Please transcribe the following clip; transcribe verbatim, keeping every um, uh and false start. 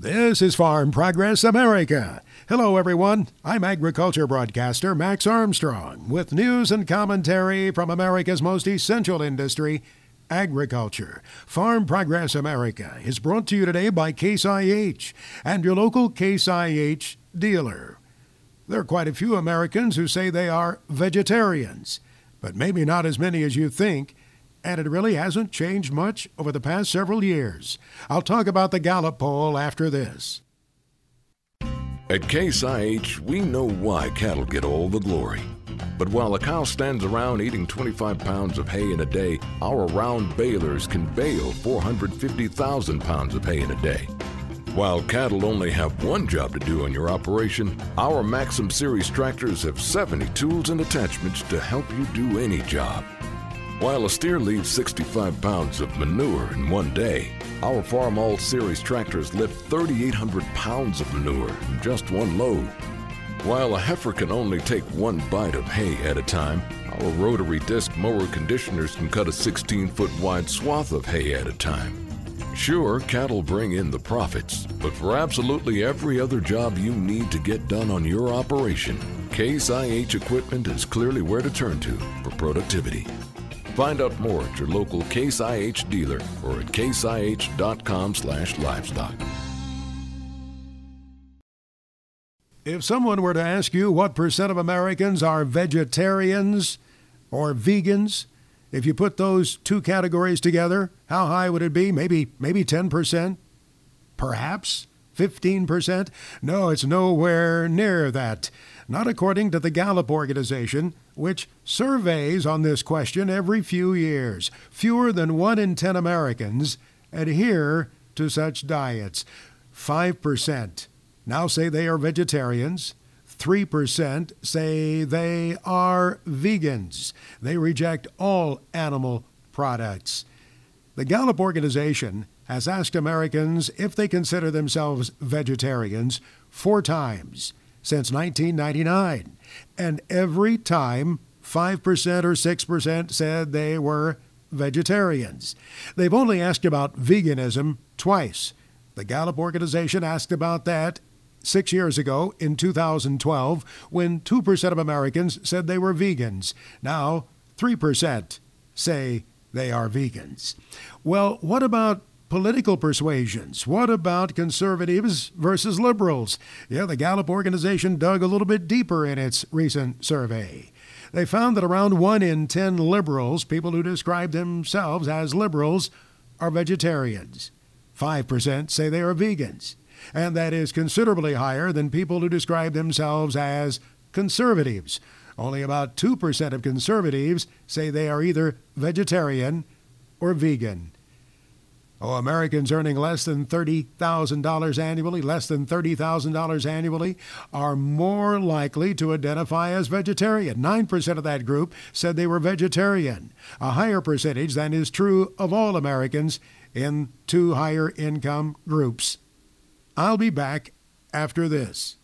This is Farm Progress America. Hello, everyone. I'm agriculture broadcaster Max Armstrong with news and commentary from America's most essential industry, agriculture. Farm Progress America is brought to you today by Case I H and your local Case I H dealer. There are quite a few Americans who say they are vegetarians, but maybe not as many as you think. And it really hasn't changed much over the past several years. I'll talk about the Gallup poll after this. At Case I H, we know why cattle get all the glory. But while a cow stands around eating twenty-five pounds of hay in a day, our round balers can bale four hundred fifty thousand pounds of hay in a day. While cattle only have one job to do on your operation, our Maxim Series tractors have seventy tools and attachments to help you do any job. While a steer leaves sixty-five pounds of manure in one day, our Farm All Series tractors lift three thousand eight hundred pounds of manure in just one load. While a heifer can only take one bite of hay at a time, our rotary disc mower conditioners can cut a sixteen-foot wide swath of hay at a time. Sure, cattle bring in the profits, but for absolutely every other job you need to get done on your operation, Case I H equipment is clearly where to turn to for productivity. Find out more at your local Case I H dealer or at caseih.com slash livestock. If someone were to ask you what percent of Americans are vegetarians or vegans, if you put those two categories together, how high would it be? Maybe, maybe ten percent? Perhaps fifteen percent? No, it's nowhere near that. Not according to the Gallup organization, which surveys on this question every few years. Fewer than one in ten Americans adhere to such diets. five percent now say they are vegetarians. three percent say they are vegans. They reject all animal products. The Gallup organization has asked Americans if they consider themselves vegetarians four times since nineteen ninety-nine. And every time, five percent or six percent said they were vegetarians. They've only asked about veganism twice. The Gallup organization asked about that six years ago in two thousand twelve when two percent of Americans said they were vegans. Now, three percent say they are vegans. Well, what about political persuasions? What about conservatives versus liberals? Yeah, the Gallup organization dug a little bit deeper in its recent survey. They found that around one in ten liberals, people who describe themselves as liberals, are vegetarians. five percent say they are vegans. And that is considerably higher than people who describe themselves as conservatives. Only about two percent of conservatives say they are either vegetarian or vegan. Oh, Americans earning less than thirty thousand dollars annually, less than thirty thousand dollars annually, are more likely to identify as vegetarian. nine percent of that group said they were vegetarian, a higher percentage than is true of all Americans in two higher income groups. I'll be back after this.